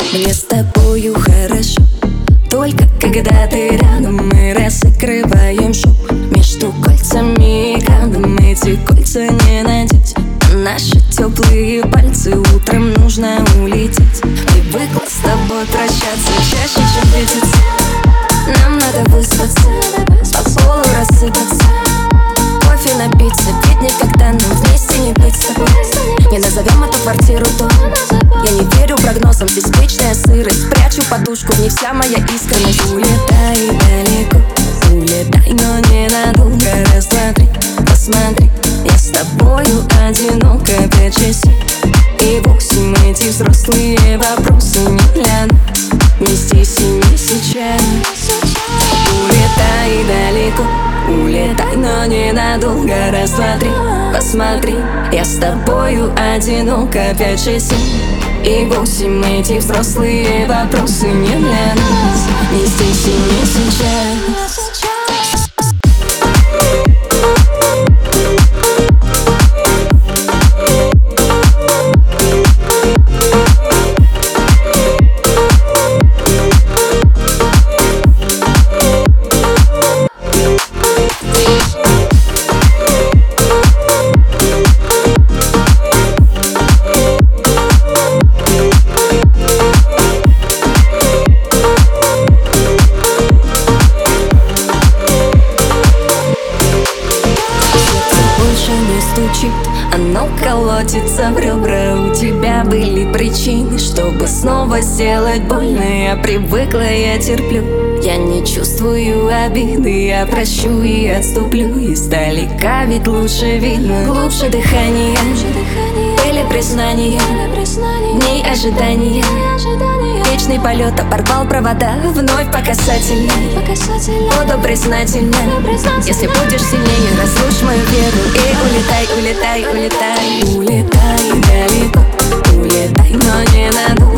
Мне с тобою хорошо, только когда ты рядом. Мы разыгрываем шоу между кольцами и экраном. Эти кольца не надеть, наши теплые пальцы. Утром нужно улететь. Привыкла с тобой прощаться чаще, чем видеться. Нам надо выспаться, по полу рассыпаться, кофе напиться, ведь никогда нам вместе не быть с тобой. Не назовем эту квартиру дом. Я не верю прогнозам, здесь вечная сырость. Прячу подушку, в ней вся моя искренность. Улетай далеко, улетай, но ненадолго. Раз, два, три, посмотри, я с тобою одиноко 5 часов и 8. Эти взрослые вопросы не для нас, не здесь и не сейчас. Улетай далеко, улетай, но ненадолго. Раз, два, три, посмотри, я с тобою одиноко 5 часов и 8. Эти взрослые вопросы не для нас, не здесь и не сейчас. Оно колотится в ребра. У тебя были причины, чтобы снова сделать больно. Я привыкла, я терплю, я не чувствую обиды. Я прощу и отступлю, издалека ведь лучше видно. Глубже дыхание или признание, дней ожидания. Вечный полет оборвал провода, вновь по касательной. Буду признательна, если будешь сильнее, разрушь мою веру. И улетай, улетай, улетай, улетай далеко, улетай, но не надолго.